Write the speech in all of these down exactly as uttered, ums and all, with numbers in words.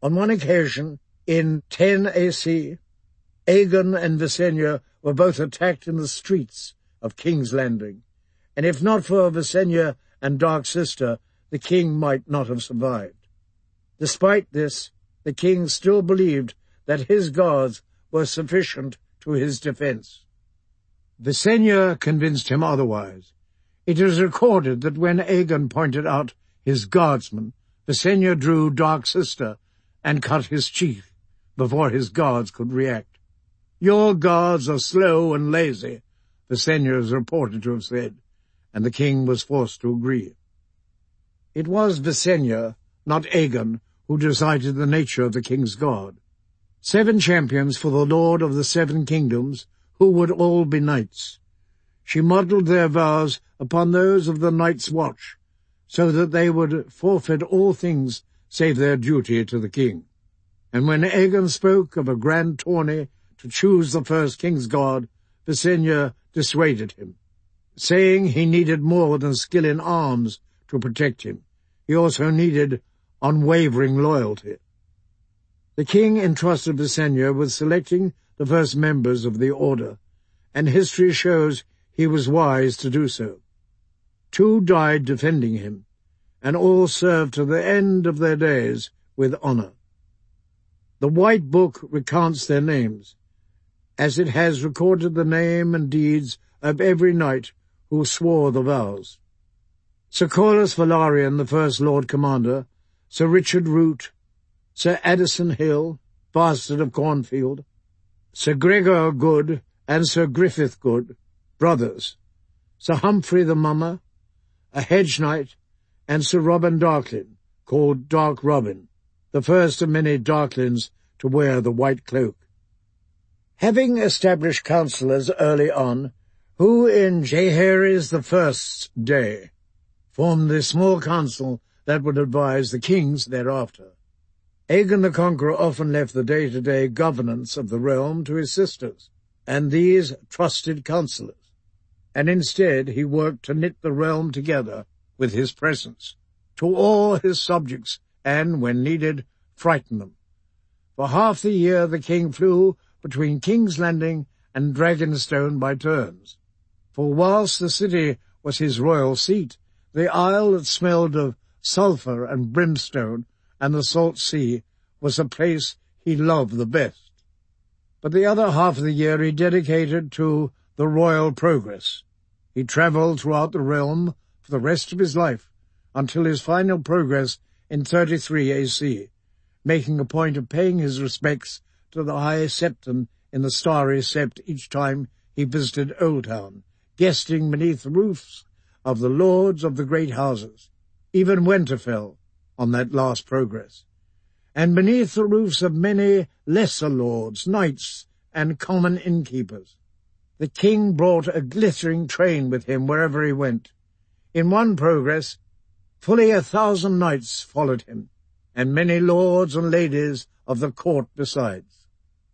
On one occasion, in ten A C, Aegon and Visenya were both attacked in the streets of King's Landing, and if not for Visenya and Dark Sister, the king might not have survived. Despite this, the king still believed that his guards were sufficient to his defence. Visenya convinced him otherwise. It is recorded that when Aegon pointed out his guardsmen, Visenya drew Dark Sister and cut his cheek before his guards could react. "Your guards are slow and lazy," Visenya is reported to have said, and the king was forced to agree. It was Visenya, not Aegon, who decided the nature of the king's guard. Seven champions for the Lord of the Seven Kingdoms, who would all be knights. She modelled their vows upon those of the Night's Watch, so that they would forfeit all things save their duty to the king. And when Aegon spoke of a grand tourney to choose the first king's guard, Visenya dissuaded him, saying he needed more than skill in arms to protect him. He also needed unwavering loyalty. The king entrusted Visenya with selecting the first members of the order, and history shows he was wise to do so. Two died defending him, and all served to the end of their days with honour. The White Book recounts their names, as it has recorded the name and deeds of every knight who swore the vows. Sir Corlys Velaryon, the first Lord Commander, Sir Richard Root, Sir Addison Hill, bastard of Cornfield, Sir Gregor Good and Sir Griffith Good, brothers, Sir Humphrey the Mummer, a hedge knight, and Sir Robin Darklyn, called Dark Robin, the first of many Darklyns to wear the white cloak. Having established councillors early on, who in Jaehaerys the First's day formed the small council that would advise the kings thereafter, Aegon the Conqueror often left the day-to-day governance of the realm to his sisters, and these trusted councillors, and instead he worked to knit the realm together with his presence, to awe his subjects, and, when needed, frighten them. For half the year the king flew between King's Landing and Dragonstone by turns, for whilst the city was his royal seat, the isle that smelled of sulphur and brimstone and the salt sea was the place he loved the best. But the other half of the year he dedicated to the royal progress. He travelled throughout the realm for the rest of his life, until his final progress in thirty-three A C, making a point of paying his respects to the High Septon in the Starry Sept each time he visited Oldtown, guesting beneath the roofs of the lords of the great houses, even Winterfell on that last progress, and beneath the roofs of many lesser lords, knights, and common innkeepers. The king brought a glittering train with him wherever he went. In one progress, fully a thousand knights followed him, and many lords and ladies of the court besides.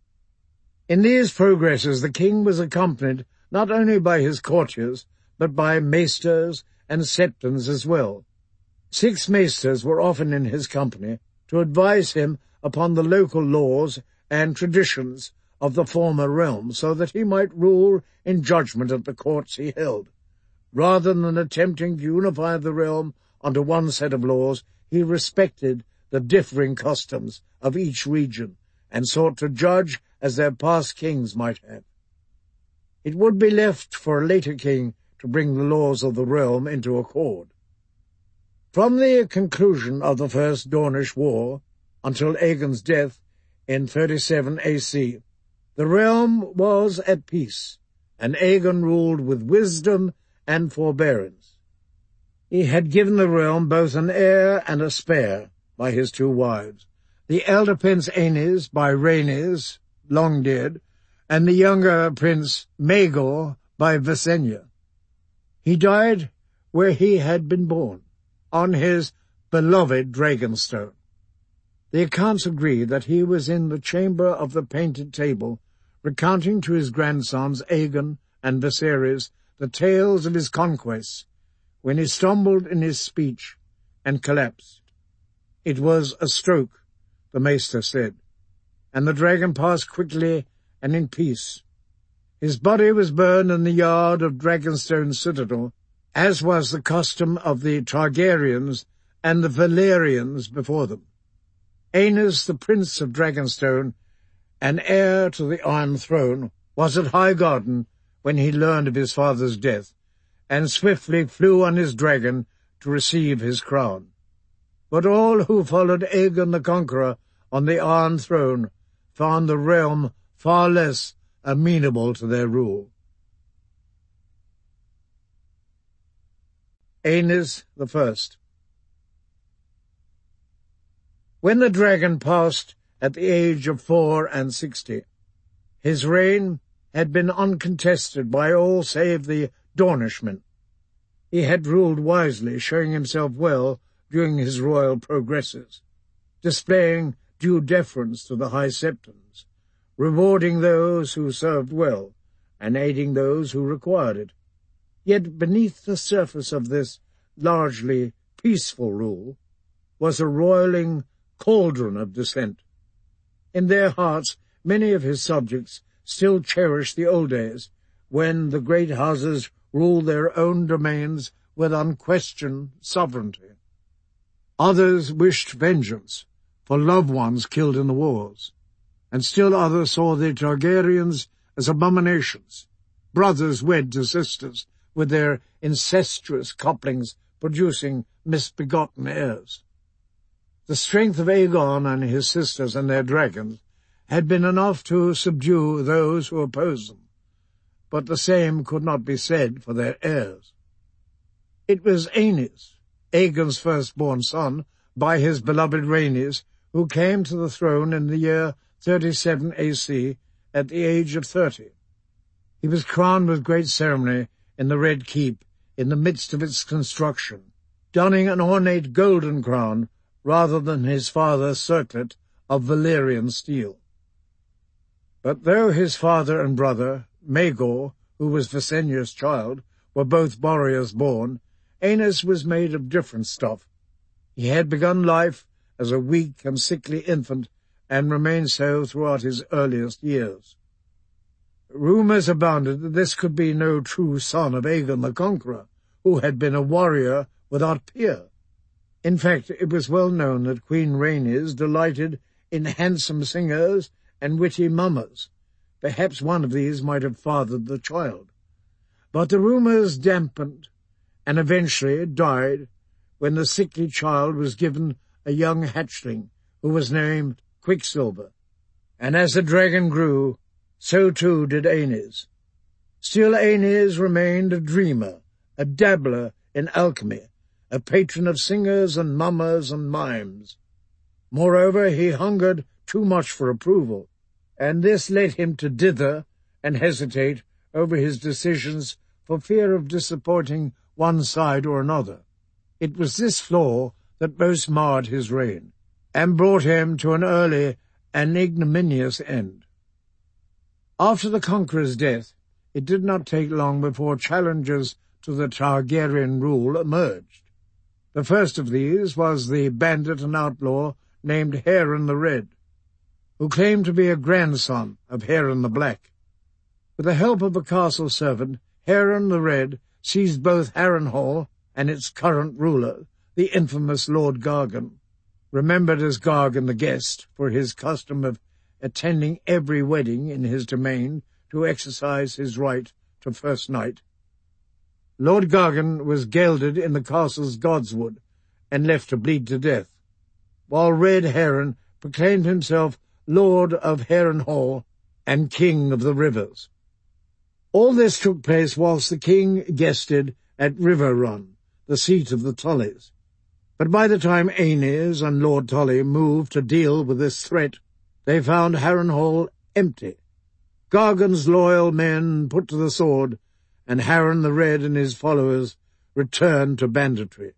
In these progresses the king was accompanied not only by his courtiers, but by maesters and septons as well. Six maesters were often in his company to advise him upon the local laws and traditions of the former realm, so that he might rule in judgment at the courts he held. Rather than attempting to unify the realm under one set of laws, he respected the differing customs of each region, and sought to judge as their past kings might have. It would be left for a later king to bring the laws of the realm into accord. From the conclusion of the First Dornish War until Aegon's death in thirty-seven A C, the realm was at peace, and Aegon ruled with wisdom and forbearance. He had given the realm both an heir and a spare by his two wives, the elder Prince Aenys by Rhaenys, long dead, and the younger Prince Maegor by Visenya. He died where he had been born, on his beloved Dragonstone. The accounts agree that he was in the chamber of the Painted Table, recounting to his grandsons Aegon and Viserys the tales of his conquests, when he stumbled in his speech and collapsed. It was a stroke the maester said, and the dragon passed quickly and in peace. His body was burned in the yard of Dragonstone Citadel, as was the custom of the Targaryens and the Valyrians before them. Aenys, the prince of Dragonstone, and heir to the Iron Throne, was at Highgarden when he learned of his father's death, and swiftly flew on his dragon to receive his crown. But all who followed Aegon the Conqueror on the Iron Throne found the realm far less amenable to their rule. Aenys the First. When the dragon passed at the age of four and sixty, his reign had been uncontested by all save the Dornishmen. He had ruled wisely, showing himself well during his royal progresses, displaying due deference to the High Septons, rewarding those who served well, and aiding those who required it. Yet beneath the surface of this largely peaceful rule was a roiling cauldron of dissent. In their hearts many of his subjects still cherished the old days, when the great houses ruled their own domains with unquestioned sovereignty. Others wished vengeance for loved ones killed in the wars, and still others saw the Targaryens as abominations, brothers wed to sisters, with their incestuous couplings producing misbegotten heirs. The strength of Aegon and his sisters and their dragons had been enough to subdue those who opposed them, but the same could not be said for their heirs. It was Aenys, Aegon's firstborn son, by his beloved Rhaenys, who came to the throne in the year thirty-seven A C at the age of thirty. He was crowned with great ceremony in the Red Keep in the midst of its construction, donning an ornate golden crown rather than his father's circlet of Valyrian steel. But though his father and brother, Maegor, who was Visenya's child, were both warriors born, Aenys was made of different stuff. He had begun life as a weak and sickly infant, and remained so throughout his earliest years. Rumours abounded that this could be no true son of Aegon the Conqueror, who had been a warrior without peer. In fact, it was well known that Queen Rhaenys delighted in handsome singers and witty mummers. Perhaps one of these might have fathered the child. But the rumours dampened, and eventually died when the sickly child was given a young hatchling who was named Quicksilver. And as the dragon grew, so too did Aenys. Still Aenys remained a dreamer, a dabbler in alchemy, a patron of singers and mummers and mimes. Moreover, he hungered too much for approval, and this led him to dither and hesitate over his decisions for fear of disappointing one side or another. It was this flaw that most marred his reign, and brought him to an early and ignominious end. After the Conqueror's death, it did not take long before challengers to the Targaryen rule emerged. The first of these was the bandit and outlaw named Harren the Red, who claimed to be a grandson of Harren the Black. With the help of a castle servant, Harren the Red seized both Harrenhal and its current ruler, the infamous Lord Gargan, remembered as Gargan the Guest for his custom of attending every wedding in his domain to exercise his right to first night. Lord Gargan was gelded in the castle's godswood and left to bleed to death, while Red Harren proclaimed himself Lord of Harrenhal and King of the Rivers. All this took place whilst the king guested at Riverrun, the seat of the Tullys. But by the time Aenys and Lord Tully moved to deal with this threat, they found Harrenhal empty, Gargan's loyal men put to the sword, and Harren the Red and his followers returned to banditry.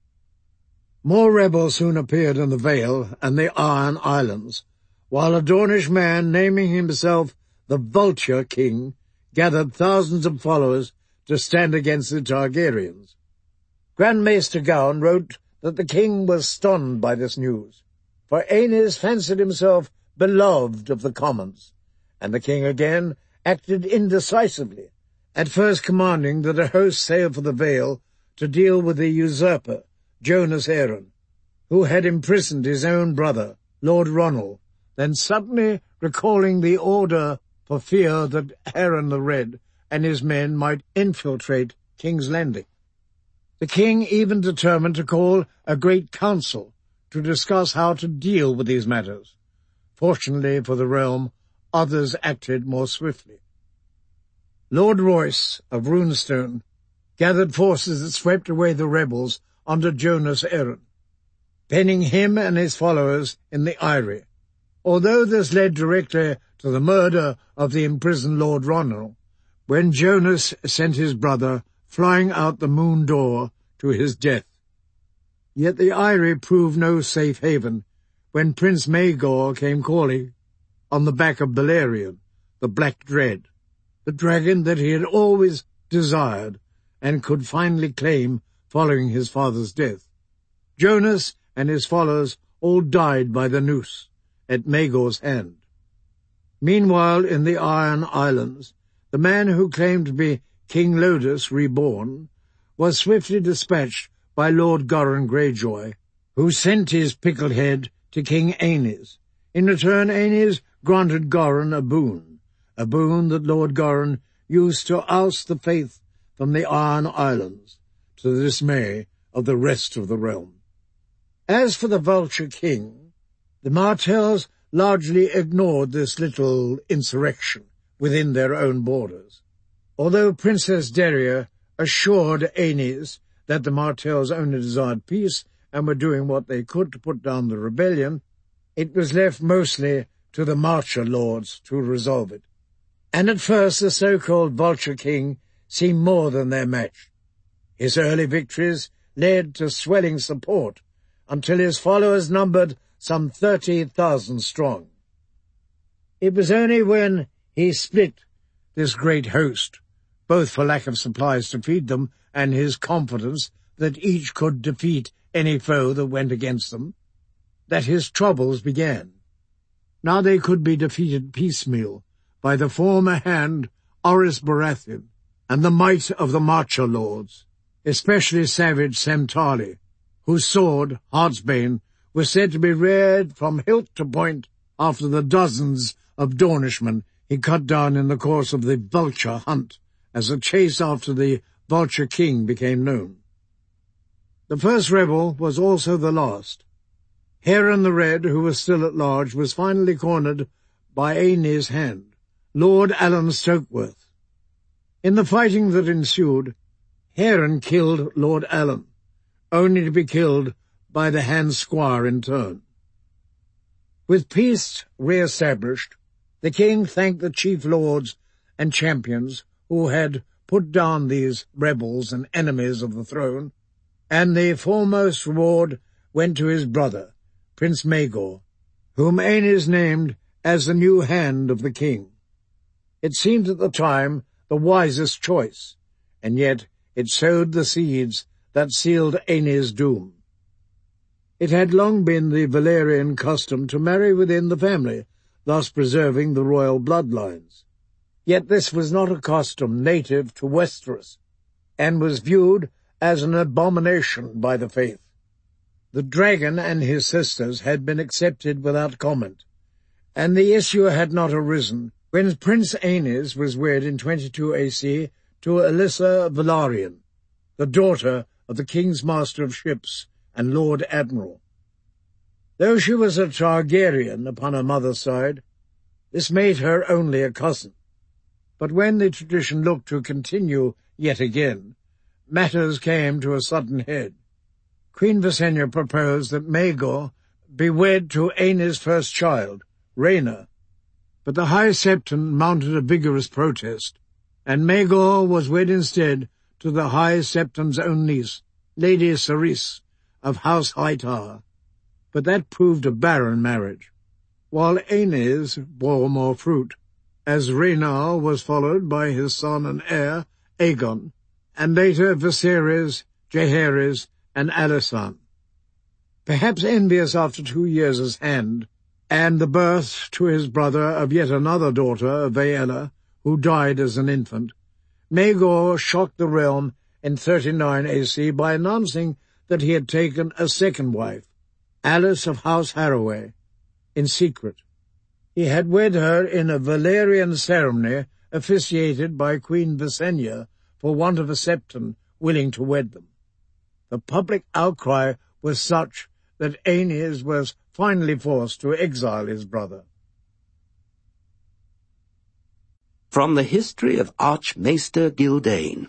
More rebels soon appeared in the Vale and the Iron Islands, while a Dornish man naming himself the Vulture King gathered thousands of followers to stand against the Targaryens. Grand Maester Gowan wrote that the king was stunned by this news, for Aeneas fancied himself beloved of the commons, and the king again acted indecisively, at first commanding that a host sail for the Vale to deal with the usurper, Jonas Aaron, who had imprisoned his own brother, Lord Ronald, then suddenly recalling the order for fear that Aaron the Red and his men might infiltrate King's Landing. The king even determined to call a great council to discuss how to deal with these matters. Fortunately for the realm, others acted more swiftly. Lord Royce of Runestone gathered forces that swept away the rebels under Jonas Aaron, penning him and his followers in the eyrie. Although this led directly to the murder of the imprisoned Lord Ronald, when Jonas sent his brother flying out the moon door to his death. Yet the eyrie proved no safe haven when Prince Maegor came calling on the back of Beleriand, the Black Dread, the dragon that he had always desired and could finally claim following his father's death. Jonas and his followers all died by the noose at Maegor's hand. Meanwhile, in the Iron Islands, the man who claimed to be King Lodus reborn was swiftly dispatched by Lord Goran Greyjoy, who sent his pickled head to King Aenys. In return, Aenys granted Goran a boon, a boon that Lord Goran used to oust the Faith from the Iron Islands, to the dismay of the rest of the realm. As for the Vulture King, the Martells largely ignored this little insurrection within their own borders. Although Princess Daria assured Aenys that the Martells only desired peace and were doing what they could to put down the rebellion, it was left mostly to the Marcher lords to resolve it. And at first the so-called Vulture King seemed more than their match. His early victories led to swelling support, until his followers numbered some thirty thousand strong. It was only when he split this great host, both for lack of supplies to feed them and his confidence that each could defeat any foe that went against them, that his troubles began. Now they could be defeated piecemeal by the former hand Orys Baratheon and the might of the Marcher lords, especially savage Samtali, whose sword, Heartsbane, was said to be reared from hilt to point after the dozens of Dornishmen he cut down in the course of the Vulture Hunt, as the chase after the Vulture King became known. The first rebel was also the last. Heron the Red, who was still at large, was finally cornered by Aenys' hand, Lord Alan Stokeworth. In the fighting that ensued, Heron killed Lord Alan, only to be killed by the hand squire in turn. With peace re-established, the king thanked the chief lords and champions who had put down these rebels and enemies of the throne, and the foremost reward went to his brother, Prince Maegor, whom Aenys named as the new hand of the king. It seemed at the time the wisest choice, and yet it sowed the seeds that sealed Aenys' doom. It had long been the Valyrian custom to marry within the family, thus preserving the royal bloodlines. Yet this was not a custom native to Westeros, and was viewed as an abomination by the faith. The dragon and his sisters had been accepted without comment, and the issue had not arisen when Prince Aenys was wed in twenty-two A C to Alyssa Velaryon, the daughter of the King's Master of Ships and Lord Admiral. Though she was a Targaryen upon her mother's side, this made her only a cousin. But when the tradition looked to continue yet again, matters came to a sudden head. Queen Visenya proposed that Maegor be wed to Aenys' first child, Rhaena, but the High Septon mounted a vigorous protest, and Maegor was wed instead to the High Septon's own niece, Lady Cerys, of House Hightower, but that proved a barren marriage, while Aenys bore more fruit, as Rhaena was followed by his son and heir, Aegon, and later Viserys, Jaehaerys, and Alysanne. Perhaps envious after two years' hand, and the birth to his brother of yet another daughter, Vaela, who died as an infant, Maegor shocked the realm in thirty-nine A C by announcing that he had taken a second wife, Alice of House Haraway, in secret. He had wed her in a Valerian ceremony officiated by Queen Visenya for want of a septon willing to wed them. The public outcry was such that Aeneas was finally forced to exile his brother. From the History of Archmaester Gyldain.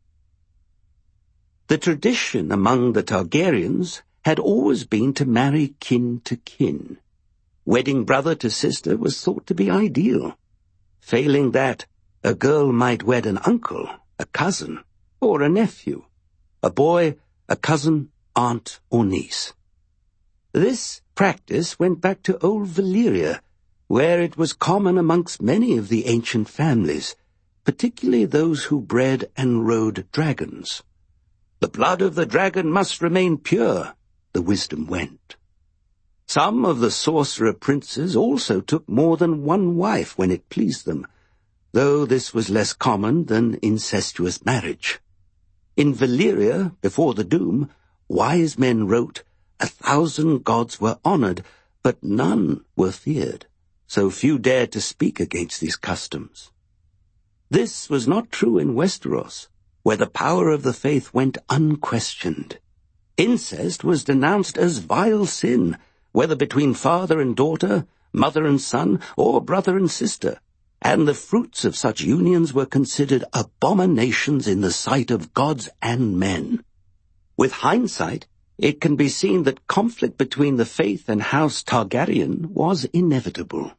The tradition among the Targaryens had always been to marry kin to kin. Wedding brother to sister was thought to be ideal. Failing that, a girl might wed an uncle, a cousin, or a nephew, a boy, a cousin, aunt, or niece. This practice went back to old Valyria, where it was common amongst many of the ancient families, particularly those who bred and rode dragons. The blood of the dragon must remain pure, the wisdom went. Some of the sorcerer princes also took more than one wife when it pleased them, though this was less common than incestuous marriage. In Valyria, before the Doom, wise men wrote, "A thousand gods were honored, but none were feared, so few dared to speak against these customs." This was not true in Westeros, where the power of the faith went unquestioned. Incest was denounced as vile sin, whether between father and daughter, mother and son, or brother and sister, and the fruits of such unions were considered abominations in the sight of gods and men. With hindsight, it can be seen that conflict between the faith and House Targaryen was inevitable.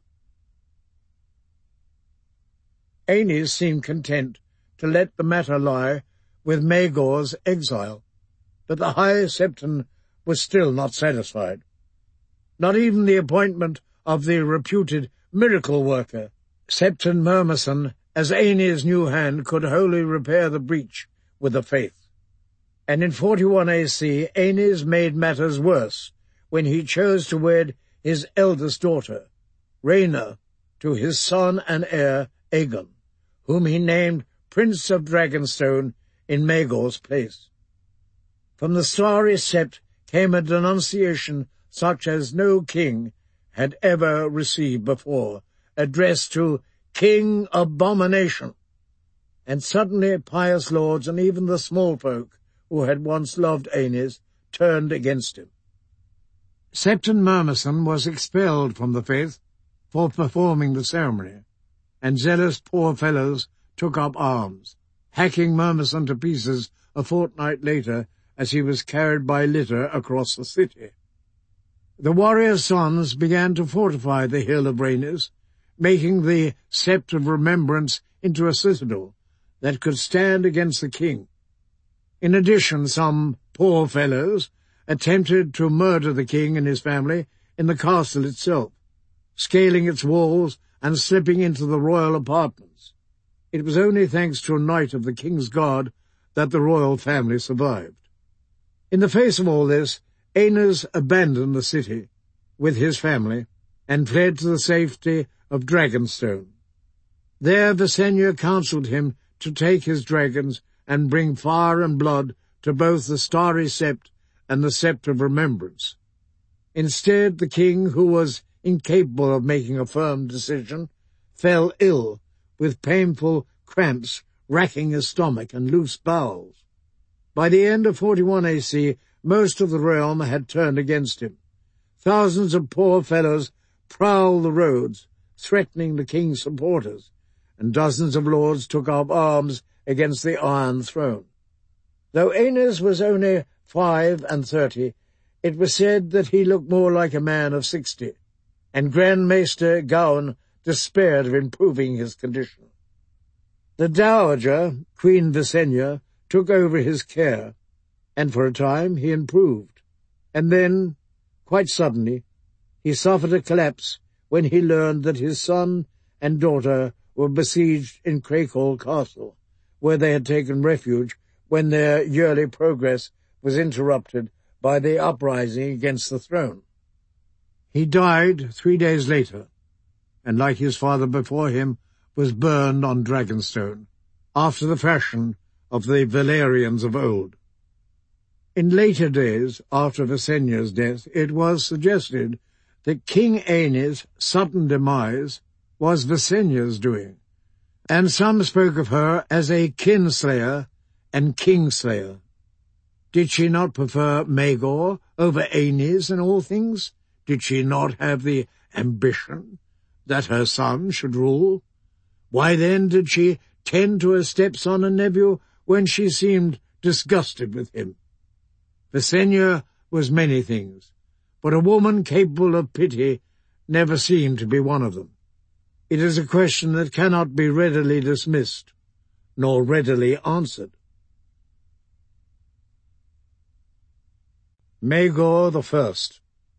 Aenys seemed content to let the matter lie with Maegor's exile, but the High Septon was still not satisfied. Not even the appointment of the reputed miracle worker, Septon Murmison, as Aenys' new hand could wholly repair the breach with the faith. And in forty-one A C, Aenys made matters worse when he chose to wed his eldest daughter, Rhaena, to his son and heir Aegon, whom he named Prince of Dragonstone in Maegor's place. From the starry sept came a denunciation such as no king had ever received before, addressed to King Abomination. And suddenly pious lords and even the small folk who had once loved Aenys turned against him. Septon Murmison was expelled from the faith for performing the ceremony, and zealous poor fellows took up arms, hacking Murmison to pieces a fortnight later as he was carried by litter across the city. The warriors' sons began to fortify the hill of Rhaenys, making the Sept of Remembrance into a citadel that could stand against the king. In addition, some poor fellows attempted to murder the king and his family in the castle itself, scaling its walls and slipping into the royal apartments. It was only thanks to a knight of the king's guard that the royal family survived. In the face of all this, Aenys abandoned the city with his family and fled to the safety of Dragonstone. There Visenya counselled him to take his dragons and bring fire and blood to both the Starry Sept and the Sept of Remembrance. Instead, the king, who was incapable of making a firm decision, fell ill with painful cramps racking his stomach and loose bowels. By the end of forty-one A C, most of the realm had turned against him. Thousands of poor fellows prowled the roads, threatening the king's supporters, and dozens of lords took up arms against the Iron Throne. Though Aenys was only five and thirty, it was said that he looked more like a man of sixty, and Grand Maester Gawain despaired of improving his condition. The dowager, Queen Visenya, took over his care, and for a time he improved. And then, quite suddenly, he suffered a collapse when he learned that his son and daughter were besieged in Crakehall Castle, where they had taken refuge when their yearly progress was interrupted by the uprising against the throne. He died three days later, and like his father before him, was burned on Dragonstone, after the fashion of the Valerians of old. In later days, after Visenya's death, it was suggested that King Aenys' sudden demise was Visenya's doing, and some spoke of her as a kinslayer and kingslayer. Did she not prefer Maegor over Aenys in all things? Did she not have the ambition that her son should rule? Why then did she tend to her stepson and nephew when she seemed disgusted with him? Visenya was many things, but a woman capable of pity never seemed to be one of them. It is a question that cannot be readily dismissed, nor readily answered. Maegor the First.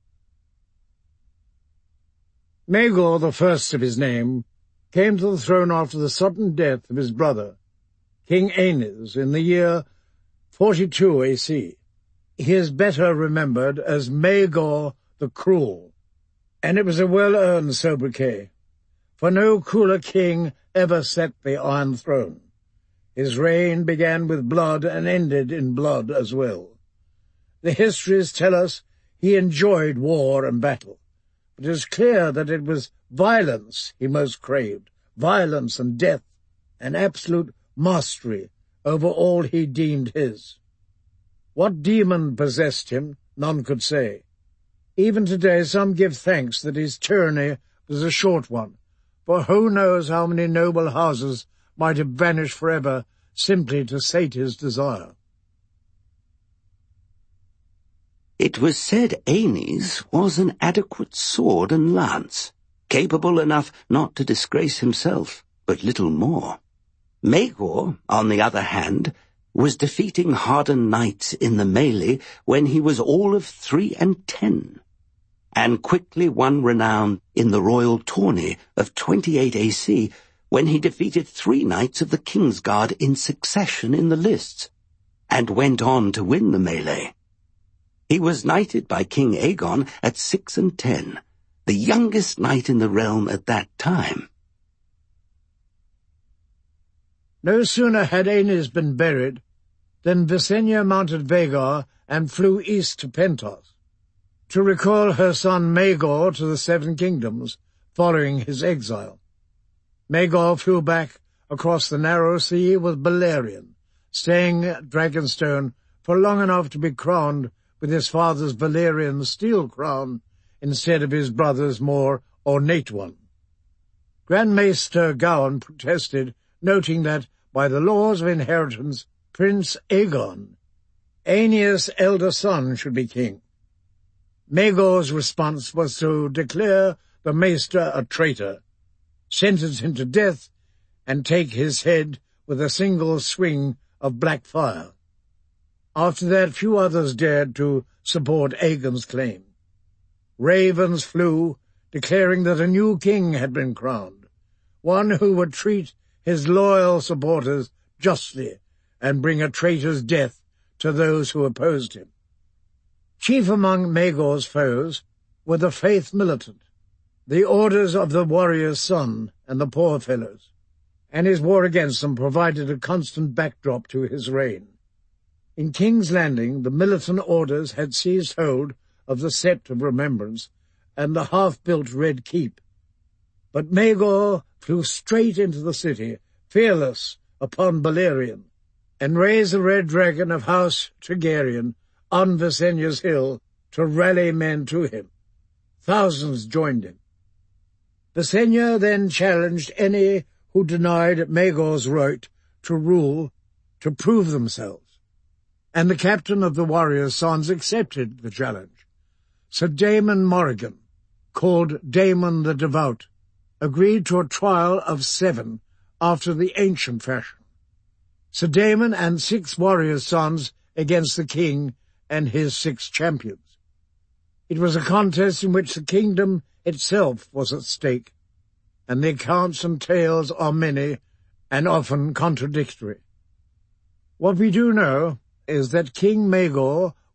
Maegor, the first of his name, came to the throne after the sudden death of his brother, King Aenys, in the year forty-two A C. He is better remembered as Maegor the Cruel, and it was a well-earned sobriquet, for no crueler king ever set the Iron Throne. His reign began with blood and ended in blood as well. The histories tell us he enjoyed war and battle, but it is clear that it was violence he most craved, violence and death, and absolute mastery over all he deemed his. What demon possessed him, none could say. Even today some give thanks that his tyranny was a short one, for who knows how many noble houses might have vanished forever simply to sate his desire. It was said Aenys was an adequate sword and lance, capable enough not to disgrace himself, but little more. Maegor, on the other hand, was defeating hardened knights in the melee when he was all of three and ten, and quickly won renown in the royal tourney of twenty-eight A C when he defeated three knights of the Kingsguard in succession in the lists, and went on to win the melee. He was knighted by King Aegon at six and ten, the youngest knight in the realm at that time. No sooner had Aenys been buried than Visenya mounted Vhagar and flew east to Pentos, to recall her son Maegor to the Seven Kingdoms following his exile. Maegor flew back across the narrow sea with Balerion, staying at Dragonstone for long enough to be crowned with his father's Valerian steel crown instead of his brother's more ornate one. Grand Maester Gawain protested, noting that, by the laws of inheritance, Prince Aegon, Aenys' elder son, should be king. Maegor's response was to declare the Maester a traitor, sentence him to death, and take his head with a single swing of black fire. After that, few others dared to support Aegon's claim. Ravens flew, declaring that a new king had been crowned, one who would treat his loyal supporters justly and bring a traitor's death to those who opposed him. Chief among Maegor's foes were the Faith Militant, the orders of the warrior's son and the poor fellows, and his war against them provided a constant backdrop to his reign. In King's Landing, the militant orders had seized hold of the Sept of Remembrance and the half-built Red Keep. But Maegor flew straight into the city, fearless, upon Balerion, and raised the red dragon of House Targaryen on Visenya's hill to rally men to him. Thousands joined him. Visenya then challenged any who denied Maegor's right to rule to prove themselves, and the captain of the warriors' sons accepted the challenge. Sir Daemon Morrigan, called Daemon the Devout, agreed to a trial of seven after the ancient fashion. Sir Daemon and six warriors' sons against the king and his six champions. It was a contest in which the kingdom itself was at stake, and the accounts and tales are many and often contradictory. What we do know is that King Maegor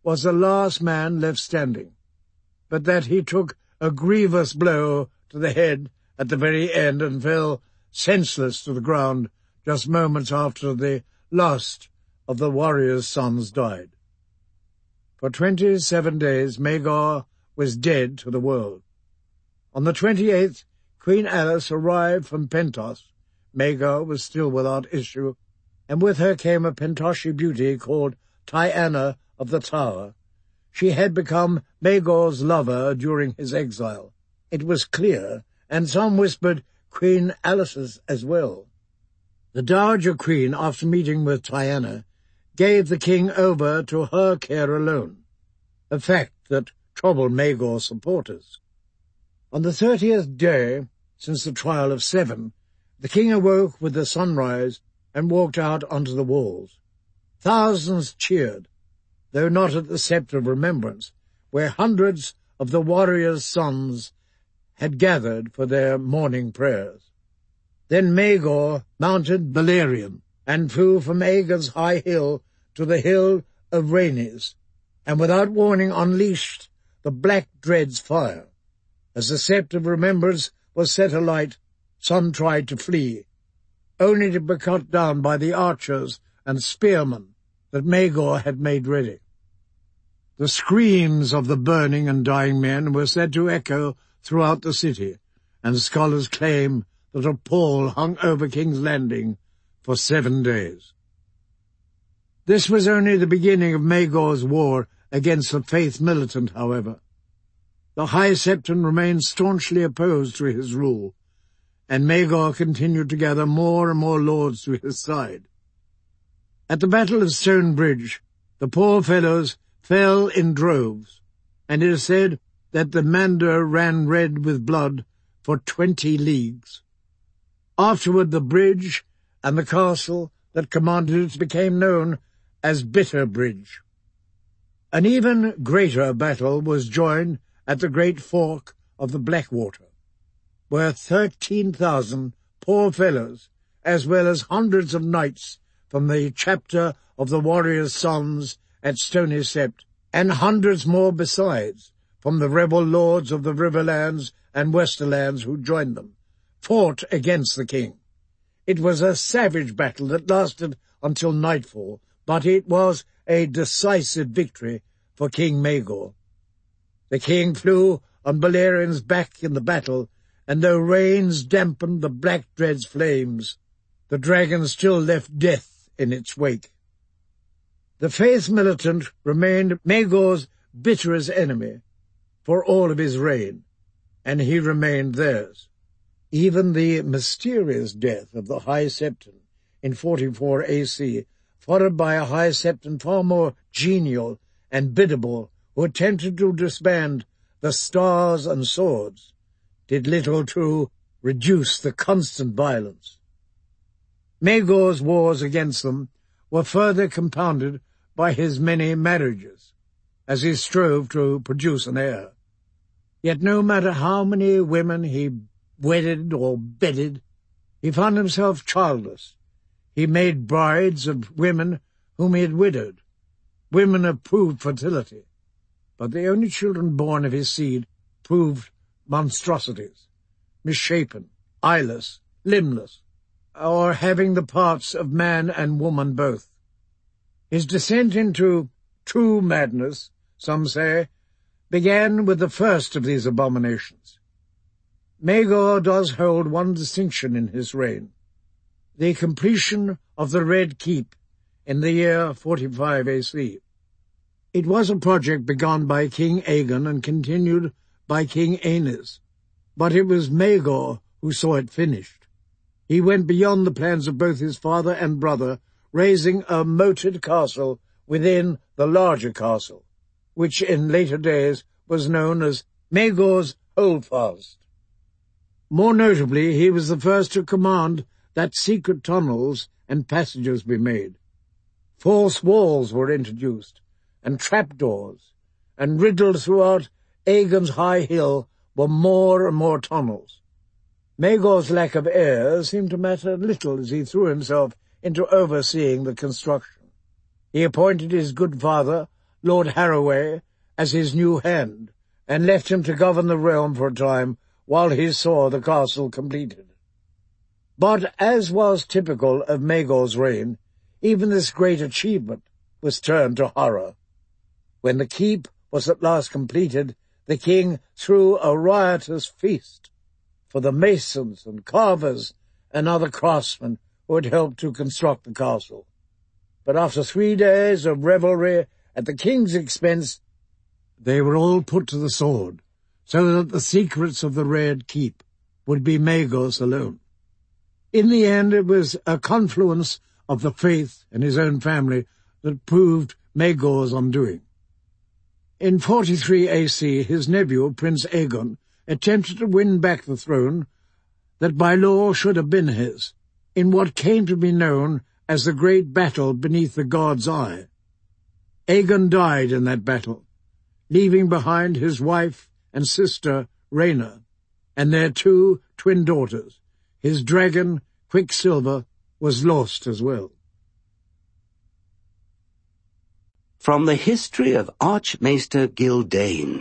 was the last man left standing, but that he took a grievous blow to the head at the very end and fell senseless to the ground just moments after the last of the warriors' sons died. For twenty-seven days Maegor was dead to the world. On the twenty-eighth, Queen Alice arrived from Pentos. Maegor was still without issue, and with her came a Pentoshi beauty called Diana of the Tower. She had become Maegor's lover during his exile. It was clear, and some whispered Queen Alice's as well. The Dowager Queen, after meeting with Diana, gave the king over to her care alone, a fact that troubled Maegor's supporters. On the thirtieth day, since the trial of seven, the king awoke with the sunrise and walked out onto the walls. Thousands cheered, though not at the Sept of Remembrance, where hundreds of the warriors' sons had gathered for their morning prayers. Then Maegor mounted Beleriand and flew from Aegon's high hill to the hill of Rhaenys, and without warning unleashed the Black Dread's fire. As the Sept of Remembrance was set alight, some tried to flee, only to be cut down by the archers and spearmen that Maegor had made ready. The screams of the burning and dying men were said to echo throughout the city, and scholars claim that a pall hung over King's Landing for seven days. This was only the beginning of Maegor's war against the Faith Militant, however. The High Septon remained staunchly opposed to his rule, and Maegor continued to gather more and more lords to his side. At the Battle of Stone Bridge, the poor fellows fell in droves, and it is said that the Mander ran red with blood for twenty leagues. Afterward the bridge and the castle that commanded it became known as Bitter Bridge. An even greater battle was joined at the great fork of the Blackwater, where thirteen thousand poor fellows, as well as hundreds of knights from the chapter of the warriors' sons at Stony Sept, and hundreds more besides from the rebel lords of the Riverlands and Westerlands who joined them, fought against the king. It was a savage battle that lasted until nightfall, but it was a decisive victory for King Maegor. The king flew on Beleriand's back in the battle, and though rains dampened the Black Dread's flames, the dragon still left death in its wake. The Faith Militant remained Maegor's bitterest enemy for all of his reign, and he remained theirs. Even the mysterious death of the High Septon in forty-four A C, followed by a High Septon far more genial and biddable, who attempted to disband the Stars and Swords, did little to reduce the constant violence. Maegor's wars against them were further compounded by his many marriages, as he strove to produce an heir. Yet no matter how many women he wedded or bedded, he found himself childless. He made brides of women whom he had widowed, women of proved fertility, but the only children born of his seed proved monstrosities, misshapen, eyeless, limbless, or having the parts of man and woman both. His descent into true madness, some say, began with the first of these abominations. Maegor does hold one distinction in his reign, the completion of the Red Keep in the year forty-five A C. It was a project begun by King Aegon and continued by King Aenys, but it was Maegor who saw it finished. He went beyond the plans of both his father and brother, raising a moated castle within the larger castle, which in later days was known as Maegor's Holdfast. More notably, he was the first to command that secret tunnels and passages be made. False walls were introduced, and trapdoors, and riddled throughout Aegon's high hill were more and more tunnels. Maegor's lack of heirs seemed to matter little as he threw himself into overseeing the construction. He appointed his good father, Lord Haraway as his new hand, and left him to govern the realm for a time while he saw the castle completed. But, as was typical of Maegor's reign, even this great achievement was turned to horror. When the keep was at last completed, the king threw a riotous feast for the masons and carvers and other craftsmen who had helped to construct the castle. But after three days of revelry at the king's expense, they were all put to the sword, so that the secrets of the Red Keep would be Maegor's alone. In the end, it was a confluence of the faith and his own family that proved Maegor's undoing. In forty-three A C, his nephew, Prince Aegon, attempted to win back the throne that by law should have been his, in what came to be known as the Great Battle Beneath the God's Eye. Aegon died in that battle, leaving behind his wife and sister, Rhaena, and their two twin daughters. His dragon, Quicksilver, was lost as well. From the History of Archmaester Gyldain.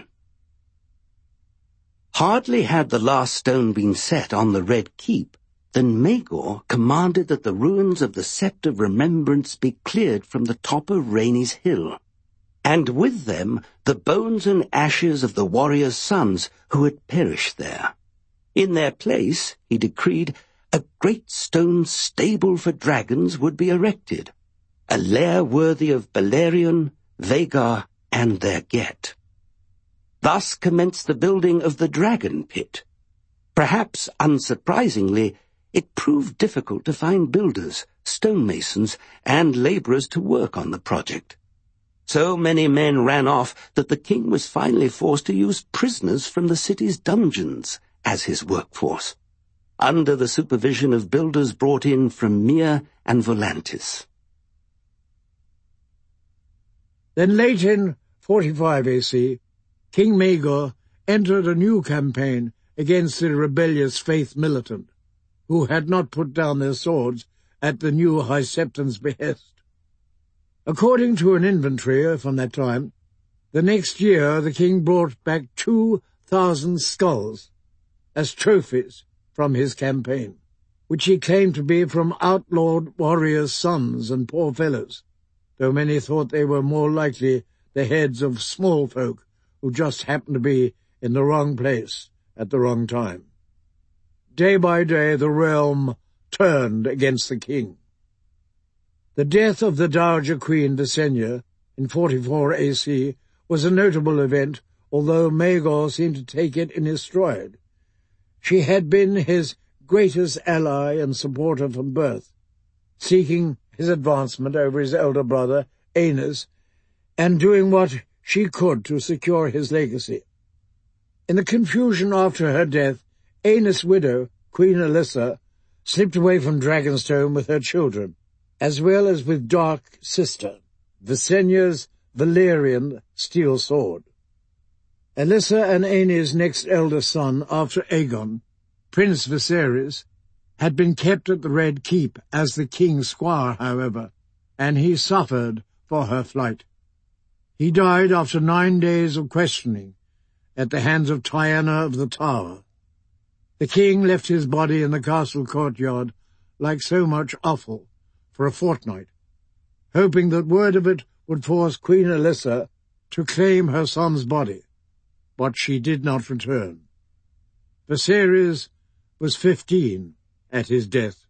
Hardly had the last stone been set on the Red Keep than Maegor commanded that the ruins of the Sept of Remembrance be cleared from the top of Rhaenys Hill, and with them the bones and ashes of the warriors' sons who had perished there. In their place, he decreed, a great stone stable for dragons would be erected, a lair worthy of Balerion, Vhagar, and their Get. Thus commenced the building of the Dragon Pit. Perhaps unsurprisingly, it proved difficult to find builders, stonemasons, and labourers to work on the project. So many men ran off that the king was finally forced to use prisoners from the city's dungeons as his workforce, under the supervision of builders brought in from Myr and Volantis. Then late in forty-five A C, King Maegor entered a new campaign against the rebellious Faith Militant, who had not put down their swords at the new High Septon's behest. According to an inventory from that time, the next year the king brought back two thousand skulls as trophies from his campaign, which he claimed to be from outlawed warriors' sons and poor fellows, though many thought they were more likely the heads of small folk who just happened to be in the wrong place at the wrong time. Day by day the realm turned against the king. The death of the Dowager Queen Visenya in forty-four A C was a notable event, although Maegor seemed to take it in his stride. She had been his greatest ally and supporter from birth, seeking his advancement over his elder brother, Aenys, and doing what she could to secure his legacy. In the confusion after her death, Aenys' widow, Queen Alyssa, slipped away from Dragonstone with her children, as well as with Dark Sister, Visenya's Valyrian steel sword. Alyssa and Aenys' next eldest son after Aegon, Prince Viserys, had been kept at the Red Keep as the king's squire, however, and he suffered for her flight. He died after nine days of questioning at the hands of Tyenna of the Tower. The king left his body in the castle courtyard like so much offal for a fortnight, hoping that word of it would force Queen Alyssa to claim her son's body, but she did not return. Viserys was fifteen at his death.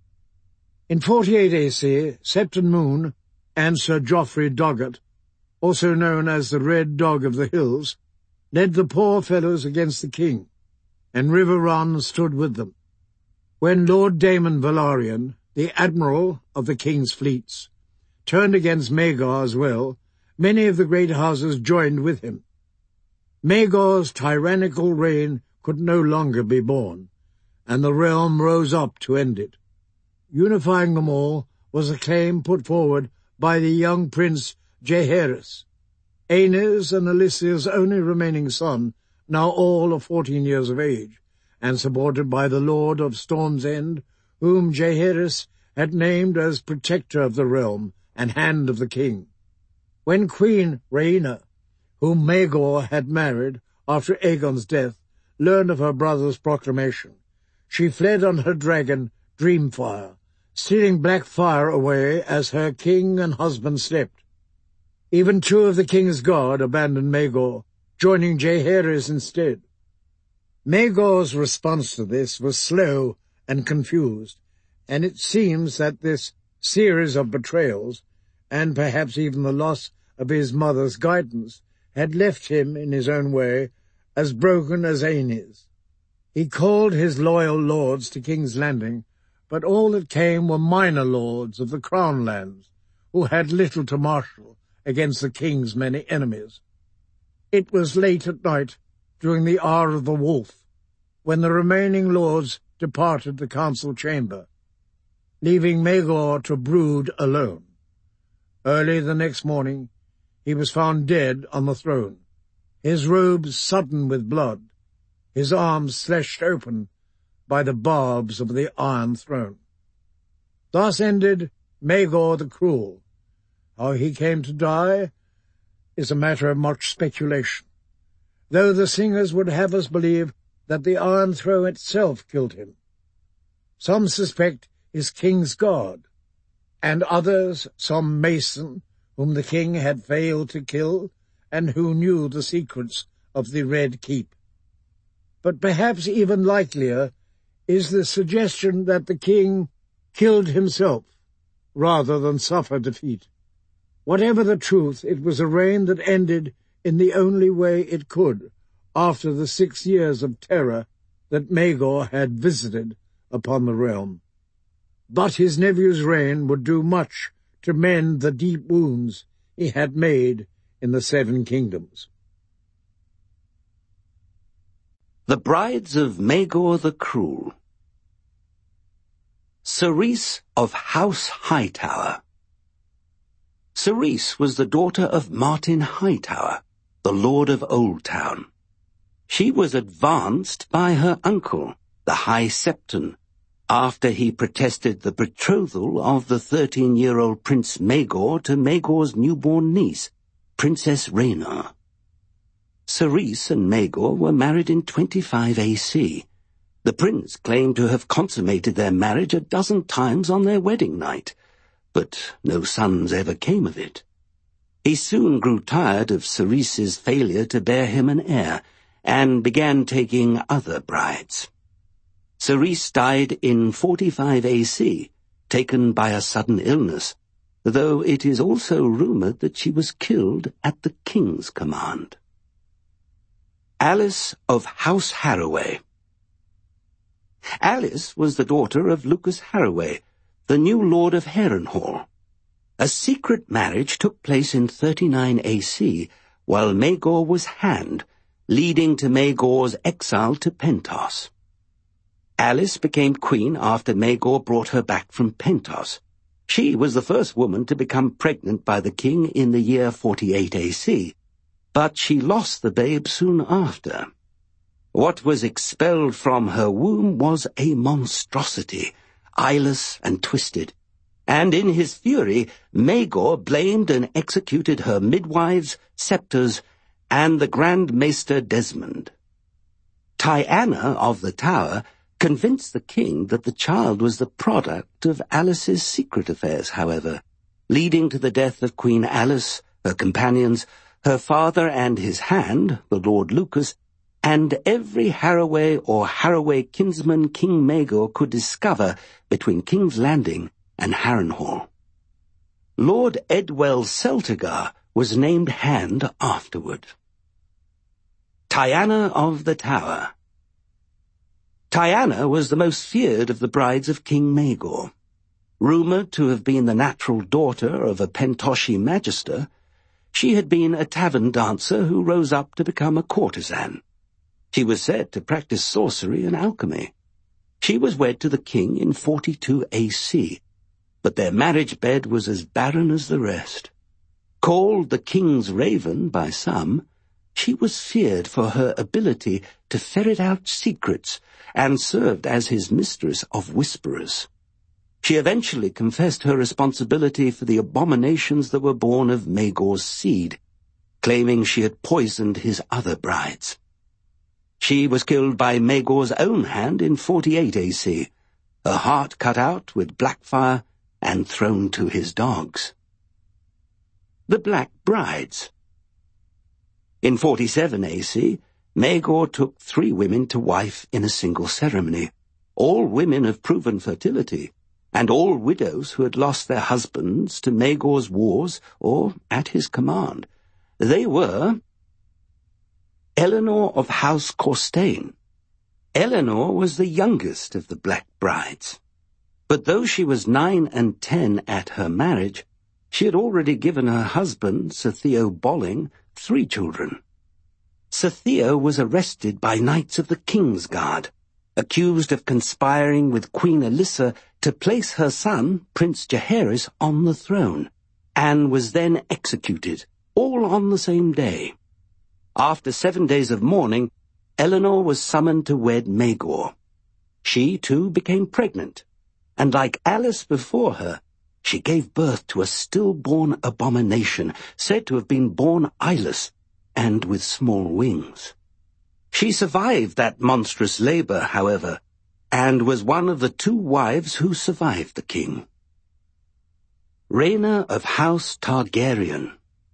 In forty-eight A C, Septon Moon and Sir Joffrey Doggett, also known as the Red Dog of the Hills, led the poor fellows against the king, and Riverrun stood with them. When Lord Daemon Velaryon, the admiral of the king's fleets, turned against Maegor as well, many of the great houses joined with him. Maegor's tyrannical reign could no longer be borne, and the realm rose up to end it. Unifying them all was a claim put forward by the young prince Jaehaerys, Aenys and Alyssa's only remaining son, now all of fourteen years of age, and supported by the Lord of Storm's End, whom Jaehaerys had named as protector of the realm and hand of the king. When Queen Rhaina, whom Maegor had married after Aegon's death, learned of her brother's proclamation, she fled on her dragon Dreamfire, stealing black fire away as her king and husband slept. Even two of the king's guard abandoned Maegor, joining Jaehaerys instead. Maegor's response to this was slow and confused, and it seems that this series of betrayals, and perhaps even the loss of his mother's guidance, had left him, in his own way, as broken as Aenys. He called his loyal lords to King's Landing, but all that came were minor lords of the Crown lands, who had little to marshal against the king's many enemies. It was late at night, during the hour of the wolf, when the remaining lords departed the council chamber, leaving Maegor to brood alone. Early the next morning, he was found dead on the throne, his robes sodden with blood, his arms slashed open by the barbs of the Iron Throne. Thus ended Maegor the Cruel. How he came to die is a matter of much speculation, though the singers would have us believe that the Iron Throne itself killed him. Some suspect his king's guard, and others some mason whom the king had failed to kill and who knew the secrets of the Red Keep. But perhaps even likelier is the suggestion that the king killed himself rather than suffer defeat. Whatever the truth, it was a reign that ended in the only way it could, after the six years of terror that Maegor had visited upon the realm. But his nephew's reign would do much to mend the deep wounds he had made in the Seven Kingdoms. The Brides of Maegor the Cruel. Cerys of House Hightower. Cerys was the daughter of Martin Hightower, the Lord of Oldtown. She was advanced by her uncle, the High Septon, after he protested the betrothal of the thirteen-year-old Prince Maegor to Maegor's newborn niece, Princess Rhaena. Cerys and Maegor were married in twenty-five A C. The prince claimed to have consummated their marriage a dozen times on their wedding night, but no sons ever came of it. He soon grew tired of Cerys's failure to bear him an heir, and began taking other brides. Cerys died in forty-five A C, taken by a sudden illness, though it is also rumoured that she was killed at the king's command. Alice of House Harroway. Alice was the daughter of Lucas Harroway, the new lord of Harrenhal. A secret marriage took place in thirty-nine A C, while Maegor was hanged, leading to Maegor's exile to Pentos. Alice became queen after Maegor brought her back from Pentos. She was the first woman to become pregnant by the king in the year forty-eight A C, but she lost the babe soon after. What was expelled from her womb was a monstrosity, eyeless and twisted, and in his fury Maegor blamed and executed her midwives, scepters, and the Grand Maester Desmond. Tyanna of the Tower convinced the king that the child was the product of Alice's secret affairs, however, leading to the death of Queen Alice, her companions, her father and his hand, the Lord Lucas, and every Harroway or Harroway kinsman King Maegor could discover between King's Landing and Harrenhal. Lord Edwell Celtigar was named hand afterward. Tyanna of the Tower. Tyanna was the most feared of the brides of King Maegor. Rumoured to have been the natural daughter of a Pentoshi magister, she had been a tavern dancer who rose up to become a courtesan. She was said to practice sorcery and alchemy. She was wed to the king in forty-two A C, but their marriage bed was as barren as the rest. Called the king's raven by some, she was feared for her ability to ferret out secrets and served as his mistress of whisperers. She eventually confessed her responsibility for the abominations that were born of Magor's seed, claiming she had poisoned his other brides. She was killed by Magor's own hand in forty-eight A C, her heart cut out with black fire and thrown to his dogs. The Black Brides. In forty-seven A C, Magor took three women to wife in a single ceremony, all women of proven fertility, and all widows who had lost their husbands to Magor's wars or at his command. They were Eleanor of House Corstane. Eleanor was the youngest of the Black Brides, but though she was nine and ten at her marriage, she had already given her husband, Sir Theo Bolling, three children. Sir Theo was arrested by knights of the King's Guard, accused of conspiring with Queen Elissa to place her son, Prince Jaehaerys, on the throne, and was then executed, all on the same day. After seven days of mourning, Eleanor was summoned to wed Magor. She, too, became pregnant, and like Alice before her, she gave birth to a stillborn abomination, said to have been born eyeless and with small wings. She survived that monstrous labor, however, and was one of the two wives who survived the king. Rhaena of House Targaryen.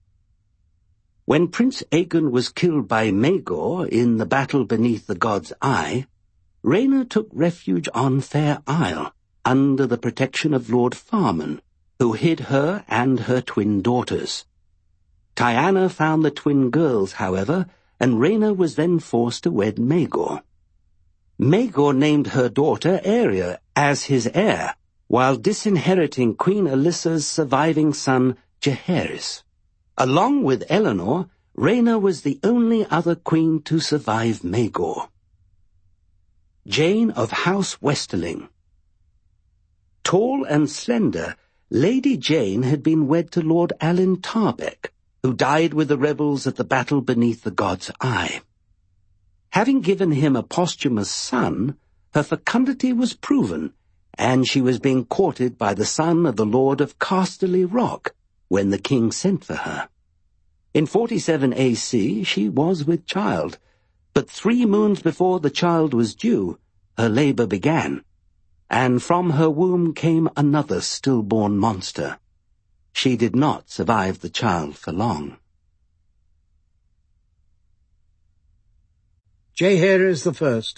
When Prince Aegon was killed by Magor in the battle beneath the God's Eye, Rhaena took refuge on Fair Isle, under the protection of Lord Farman, who hid her and her twin daughters. Tyanna found the twin girls, however, and Rhaena was then forced to wed Magor. Magor named her daughter Arya as his heir, while disinheriting Queen Elissa's surviving son, Jaehaerys. Along with Eleanor, Rhaena was the only other queen to survive Magor. Jane of House Westerling. Tall and slender, Lady Jane had been wed to Lord Alyn Tarbeck, who died with the rebels at the battle beneath the God's Eye. Having given him a posthumous son, her fecundity was proven, and she was being courted by the son of the Lord of Casterly Rock, when the king sent for her. In forty-seven A C she was with child, but three moons before the child was due, her labor began, and from her womb came another stillborn monster. She did not survive the child for long. Jaehaerys the First.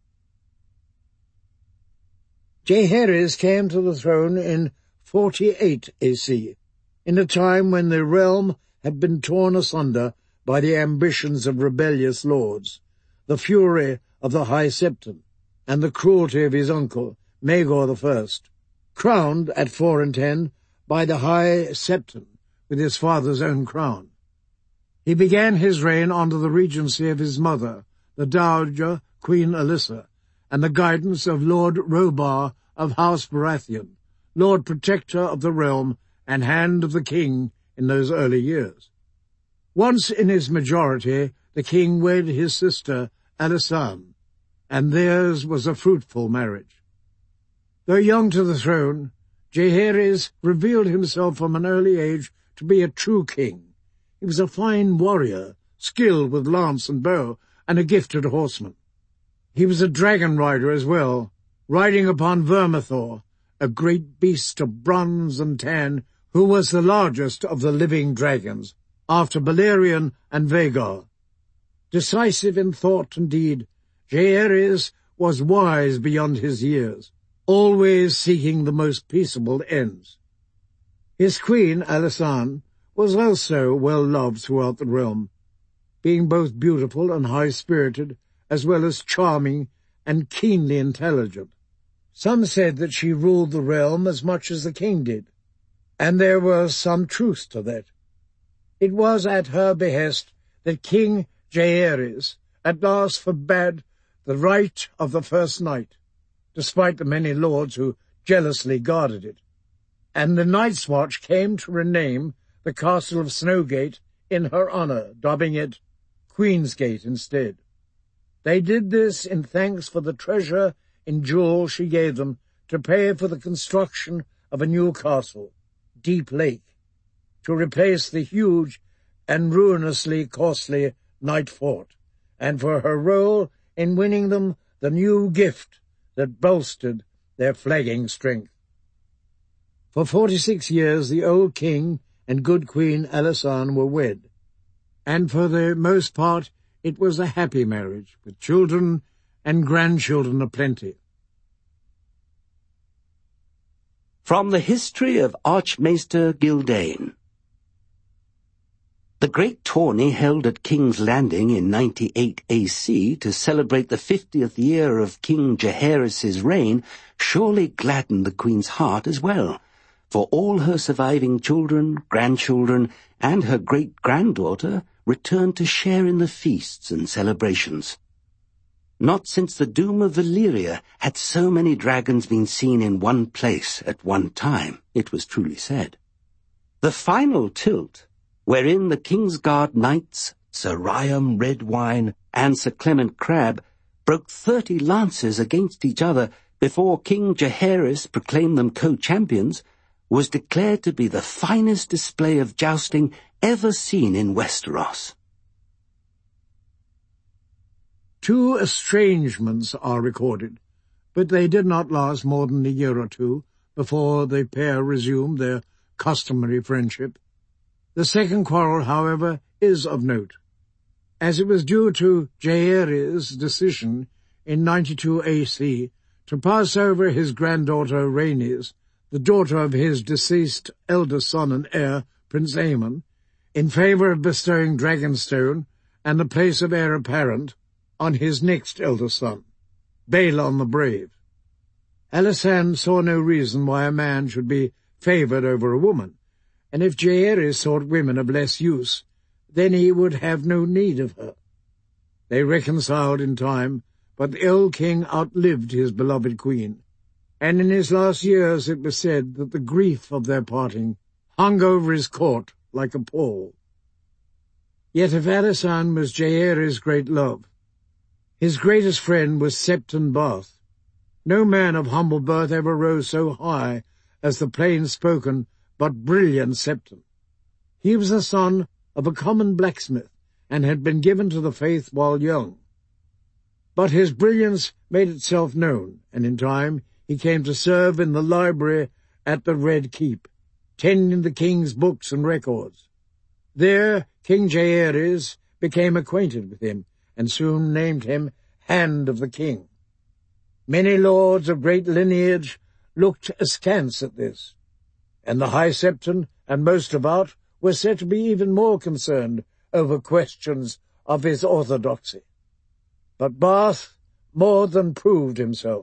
Jaehaerys came to the throne in forty-eight A C, in a time when the realm had been torn asunder by the ambitions of rebellious lords, the fury of the High Septon, and the cruelty of his uncle, Maegor the First, crowned at four and ten by the High Septon with his father's own crown. He began his reign under the regency of his mother, the Dowager Queen Elissa, and the guidance of Lord Robar of House Baratheon, Lord Protector of the realm and hand of the king in those early years. Once in his majority, the king wed his sister Alysanne, and theirs was a fruitful marriage. Though young to the throne, Jaehaerys revealed himself from an early age to be a true king. He was a fine warrior, skilled with lance and bow, and a gifted horseman. He was a dragon rider as well, riding upon Vermithor, a great beast of bronze and tan, who was the largest of the living dragons, after Balerion and Vhagar. Decisive in thought and deed, Jaehaerys was wise beyond his years, always seeking the most peaceable ends. His queen, Alysanne, was also well loved throughout the realm, being both beautiful and high-spirited, as well as charming and keenly intelligent. Some said that she ruled the realm as much as the king did, and there was some truth to that. It was at her behest that King Jaehaerys at last forbade the right of the first night, despite the many lords who jealously guarded it, and the Night's Watch came to rename the castle of Snowgate in her honour, dubbing it Queensgate instead. They did this in thanks for the treasure in jewels she gave them to pay for the construction of a new castle, Deep Lake, to replace the huge and ruinously costly Night Fort, and for her role in winning them the new gift that bolstered their flagging strength. For forty-six years the old king and good Queen Alisane were wed, and for the most part it was a happy marriage, with children and grandchildren aplenty. From the History of Archmaester Gildain. The great tourney held at King's Landing in ninety-eight A C to celebrate the fiftieth year of King Jaehaerys' reign surely gladdened the Queen's heart as well, for all her surviving children, grandchildren, and her great-granddaughter returned to share in the feasts and celebrations. Not since the doom of Valyria had so many dragons been seen in one place at one time, it was truly said. The final tilt, wherein the Kingsguard knights, Sir Riam Redwine and Sir Clement Crabbe, broke thirty lances against each other before King Jaehaerys proclaimed them co-champions, was declared to be the finest display of jousting ever seen in Westeros. Two estrangements are recorded, but they did not last more than a year or two before the pair resumed their customary friendship. The second quarrel, however, is of note, as it was due to Jaehaerys' decision in ninety-two A C to pass over his granddaughter Rhaenys, the daughter of his deceased eldest son and heir, Prince Aemon, in favour of bestowing Dragonstone and the place of heir apparent on his next eldest son, Balon the Brave. Alisane saw no reason why a man should be favoured over a woman, and if Jaehaerys thought women of less use, then he would have no need of her. They reconciled in time, but the old king outlived his beloved queen, and in his last years it was said that the grief of their parting hung over his court like a pall. Yet if Alisane was Jaehaerys' great love, his greatest friend was Septon Bath. No man of humble birth ever rose so high as the plain-spoken but brilliant Septon. He was the son of a common blacksmith, and had been given to the faith while young. But his brilliance made itself known, and in time he came to serve in the library at the Red Keep, tending the king's books and records. There King Jaehaerys became acquainted with him, and soon named him Hand of the King. Many lords of great lineage looked askance at this, and the High Septon and most devout were said to be even more concerned over questions of his orthodoxy. But Bath more than proved himself.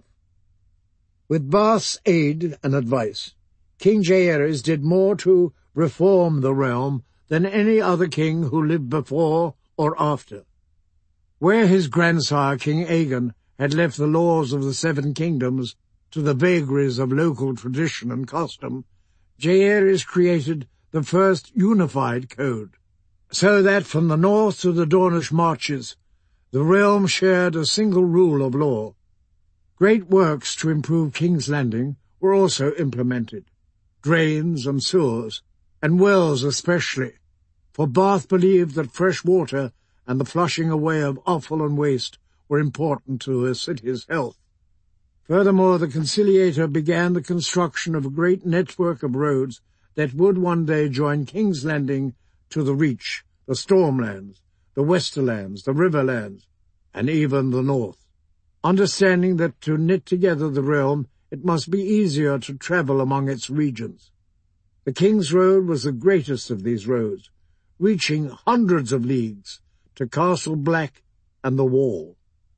With Bath's aid and advice, King Jaehaerys did more to reform the realm than any other king who lived before or after. Where his grandsire, King Aegon, had left the laws of the Seven Kingdoms to the vagaries of local tradition and custom, Jaehaerys created the first unified code, so that from the north to the Dornish marches, the realm shared a single rule of law. Great works to improve King's Landing were also implemented, drains and sewers, and wells especially, for Bath believed that fresh water and the flushing away of offal and waste were important to a city's health. Furthermore, the conciliator began the construction of a great network of roads that would one day join King's Landing to the Reach, the Stormlands, the Westerlands, the Riverlands, and even the North, understanding that to knit together the realm it must be easier to travel among its regions. The King's Road was the greatest of these roads, reaching hundreds of leagues to Castle Black and the Wall.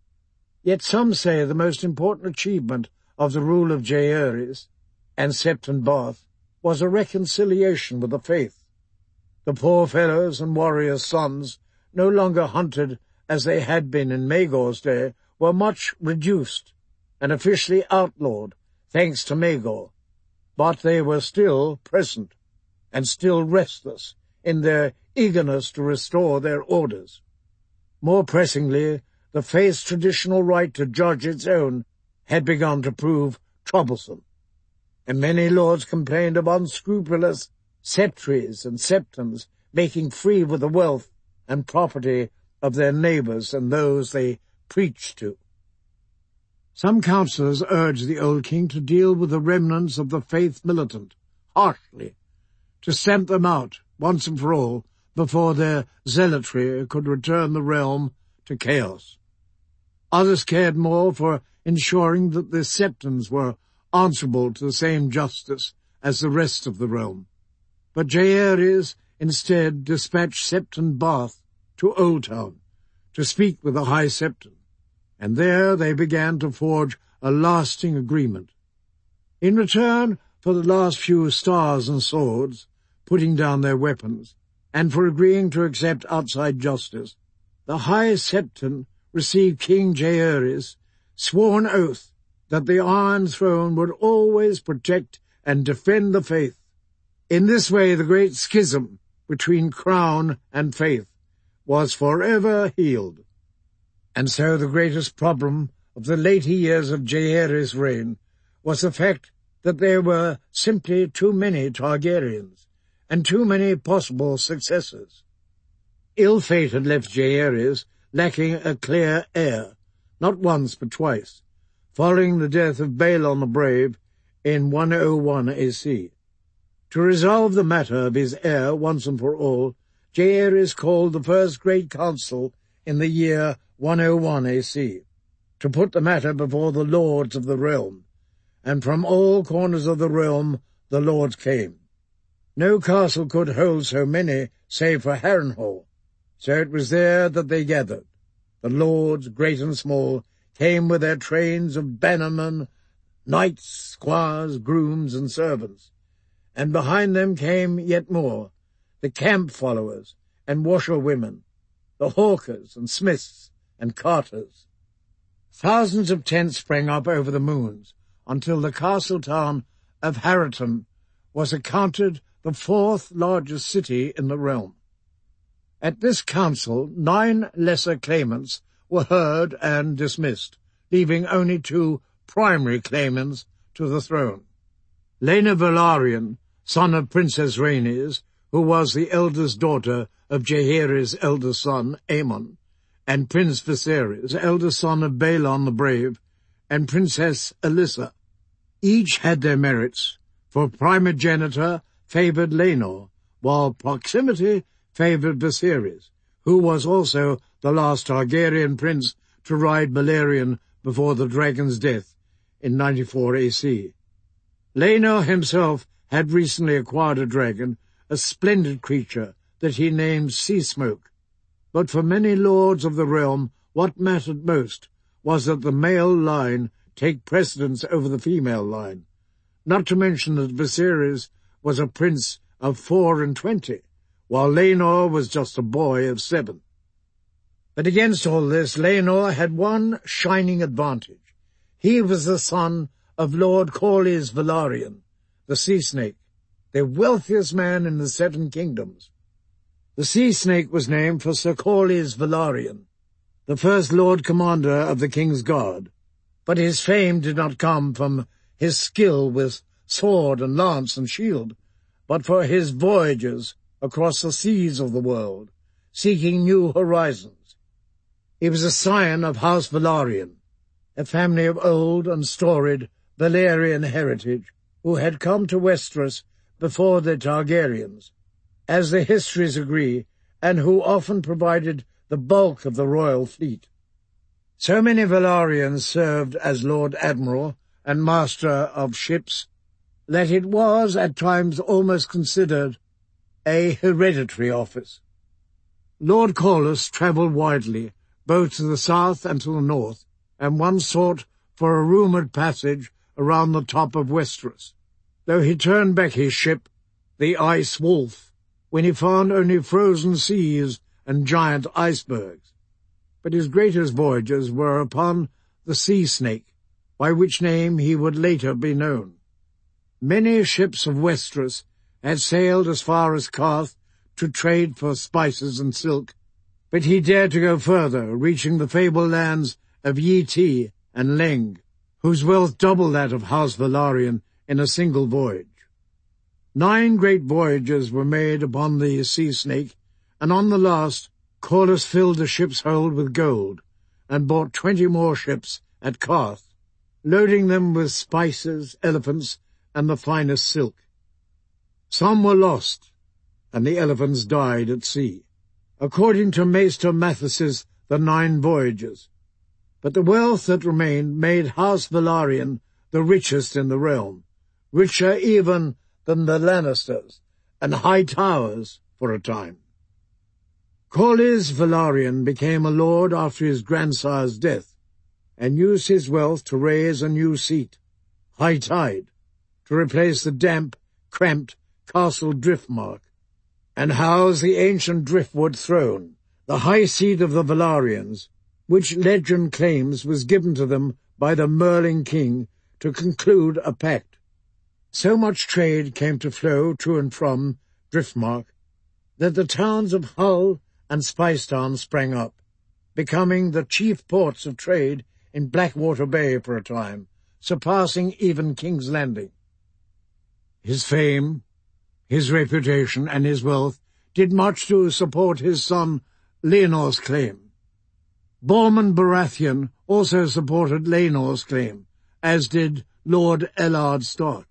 Yet some say the most important achievement of the rule of Jaehaerys and Septon Bath was a reconciliation with the faith. The poor fellows and warriors' sons, no longer hunted as they had been in Maegor's day, were much reduced and officially outlawed, thanks to Maegor, but they were still present and still restless in their eagerness to restore their orders. More pressingly, the faith's traditional right to judge its own had begun to prove troublesome, and many lords complained of unscrupulous septries and septons making free with the wealth and property of their neighbours and those they preached to. Some councillors urged the old king to deal with the remnants of the faith militant harshly, to stamp them out once and for all before their zealotry could return the realm to chaos. Others cared more for ensuring that the septons were answerable to the same justice as the rest of the realm. But Jaehaerys instead dispatched Septon Bath to Old Town to speak with the High Septon, and there they began to forge a lasting agreement. In return for the last few stars and swords, putting down their weapons, and for agreeing to accept outside justice, the High Septon received King Jaehaerys' sworn oath that the Iron Throne would always protect and defend the faith. In this way the great schism between crown and faith was forever healed. And so the greatest problem of the later years of Jaehaerys' reign was the fact that there were simply too many Targaryens, and too many possible successors. Ill fate had left Jaehaerys lacking a clear heir, not once but twice, following the death of Balon the Brave in one oh one A C. To resolve the matter of his heir once and for all, Jaehaerys called the first great council in the year one oh one A C, to put the matter before the lords of the realm, and from all corners of the realm the lords came. No castle could hold so many save for Harrenhal, so it was there that they gathered. The lords, great and small, came with their trains of bannermen, knights, squires, grooms, and servants, and behind them came yet more, the camp followers and washerwomen, the hawkers and smiths and carters. Thousands of tents sprang up over the moons, until the castle town of Harrenhal was accounted the fourth largest city in the realm. At this council, nine lesser claimants were heard and dismissed, leaving only two primary claimants to the throne. Laenor Velaryon, son of Princess Rhaenys, who was the eldest daughter of Jaehaerys' eldest son, Aemon, and Prince Viserys, eldest son of Balon the Brave, and Princess Alyssa. Each had their merits, for primogeniture favoured Laenor, while proximity favoured Viserys, who was also the last Targaryen prince to ride Balerion before the dragon's death in ninety-four A C. Laenor himself had recently acquired a dragon, a splendid creature that he named Seasmoke. But for many lords of the realm, what mattered most was that the male line take precedence over the female line, not to mention that Viserys was a prince of four and twenty, while Laenor was just a boy of seven. But against all this, Laenor had one shining advantage. He was the son of Lord Corlys Velaryon, the Sea Snake, the wealthiest man in the Seven Kingdoms. The Sea Snake was named for Sir Corlys Velaryon, the first Lord Commander of the King's Guard, but his fame did not come from his skill with sword and lance and shield, but for his voyages across the seas of the world, seeking new horizons. He was a scion of House Velaryon, a family of old and storied Valyrian heritage, who had come to Westeros before the Targaryens, as the histories agree, and who often provided the bulk of the royal fleet. So many Velaryons served as Lord Admiral and Master of Ships that it was at times almost considered a hereditary office. Lord Corlys travelled widely, both to the south and to the north, and once sought for a rumoured passage around the top of Westeros, though he turned back his ship, the Ice Wolf, when he found only frozen seas and giant icebergs. But his greatest voyages were upon the Sea Snake, by which name he would later be known. Many ships of Westeros had sailed as far as Qarth to trade for spices and silk, but he dared to go further, reaching the fabled lands of Yi Ti and Leng, whose wealth doubled that of House Velaryon in a single voyage. Nine great voyages were made upon the sea snake, and on the last Corlys filled a ship's hold with gold, and bought twenty more ships at Carth, loading them with spices, elephants, and the finest silk. Some were lost, and the elephants died at sea, according to Maester Matthes's The Nine Voyages. But the wealth that remained made House Velaryon the richest in the realm, richer even than the Lannisters and High Towers for a time. Corlys Velaryon became a lord after his grandsire's death, and used his wealth to raise a new seat, High Tide, to replace the damp, cramped Castle Driftmark, and house the ancient Driftwood throne, the high seat of the Velaryons, which legend claims was given to them by the Merling king to conclude a pact. So much trade came to flow to and from Driftmark that the towns of Hull and Spicetown sprang up, becoming the chief ports of trade in Blackwater Bay for a time, surpassing even King's Landing. His fame, his reputation, and his wealth did much to support his son Laenor's claim. Borman Baratheon also supported Laenor's claim, as did Lord Ellard Stark.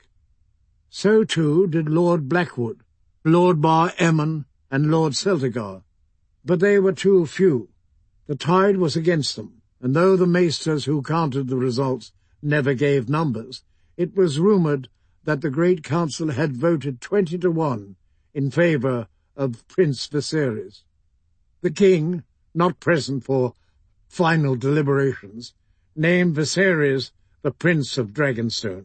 So too did Lord Blackwood, Lord Bar Emmon, and Lord Celtigar, but they were too few. The tide was against them, and though the maesters who counted the results never gave numbers, it was rumoured that the Great Council had voted twenty to one in favour of Prince Viserys. The king, not present for final deliberations, named Viserys the Prince of Dragonstone.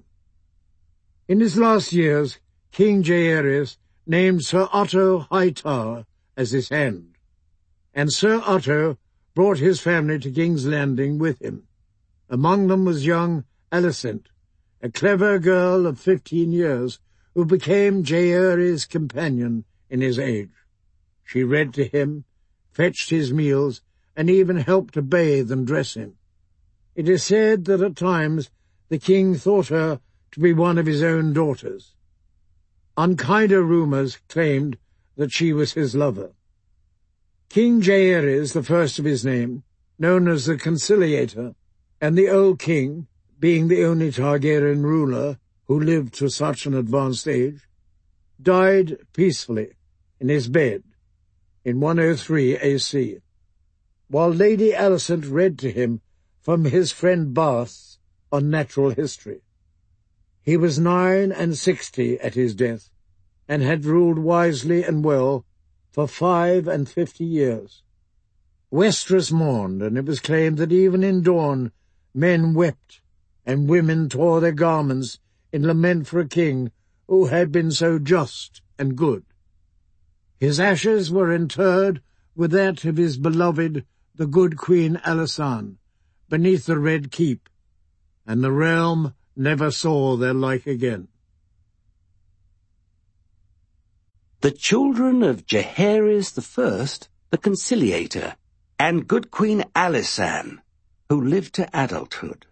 In his last years, King Jaehaerys named Sir Otto Hightower as his hand, and Sir Otto brought his family to King's Landing with him. Among them was young Alicent, a clever girl of fifteen years, who became Jaehaerys' companion in his age. She read to him, fetched his meals, and even helped to bathe and dress him. It is said that at times the king thought her to be one of his own daughters. Unkinder rumours claimed that she was his lover. King Jaehaerys, the first of his name, known as the Conciliator, and the old king, being the only Targaryen ruler who lived to such an advanced age, died peacefully in his bed in one oh three A C, while Lady Alicent read to him from his friend Bath's on natural history. He was nine and sixty at his death, and had ruled wisely and well for five and fifty years. Westeros mourned, and it was claimed that even in dawn men wept, and women tore their garments in lament for a king who had been so just and good. His ashes were interred with that of his beloved, the good Queen Alysanne, beneath the Red Keep, and the realm never saw their like again. The children of Jaehaerys the First, the Conciliator, and good Queen Alysanne, who lived to adulthood.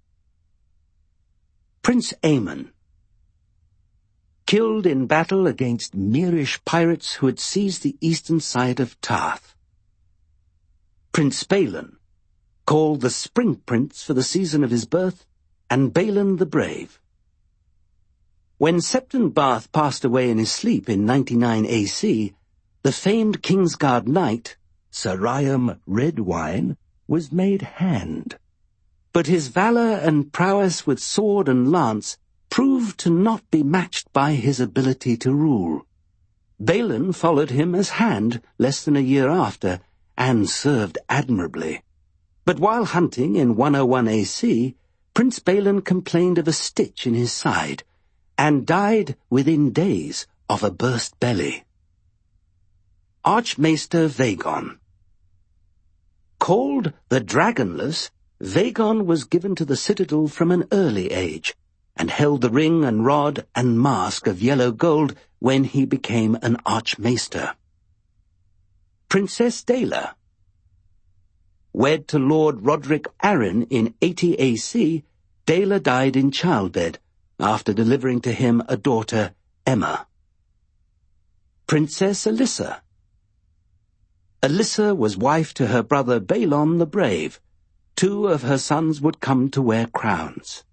Prince Aemon, killed in battle against Myrish pirates who had seized the eastern side of Tarth. Prince Balon, called the Spring Prince for the season of his birth, and Balon the Brave. When Septon Bath passed away in his sleep in ninety-nine A C, the famed Kingsguard knight, Sir Ryam Redwine, was made hand. But his valour and prowess with sword and lance proved to not be matched by his ability to rule. Balon followed him as hand less than a year after, and served admirably. But while hunting in one oh one A C, Prince Balon complained of a stitch in his side, and died within days of a burst belly. Archmaester Vagon. Called the Dragonless, Vagon was given to the citadel from an early age, and held the ring and rod and mask of yellow gold when he became an Archmaester. Princess Daela. Wed to Lord Roderick Arryn in eighty A C, Dela died in childbed after delivering to him a daughter, Emma. Princess Alyssa. Alyssa was wife to her brother Balon the Brave. Two of her sons would come to wear crowns.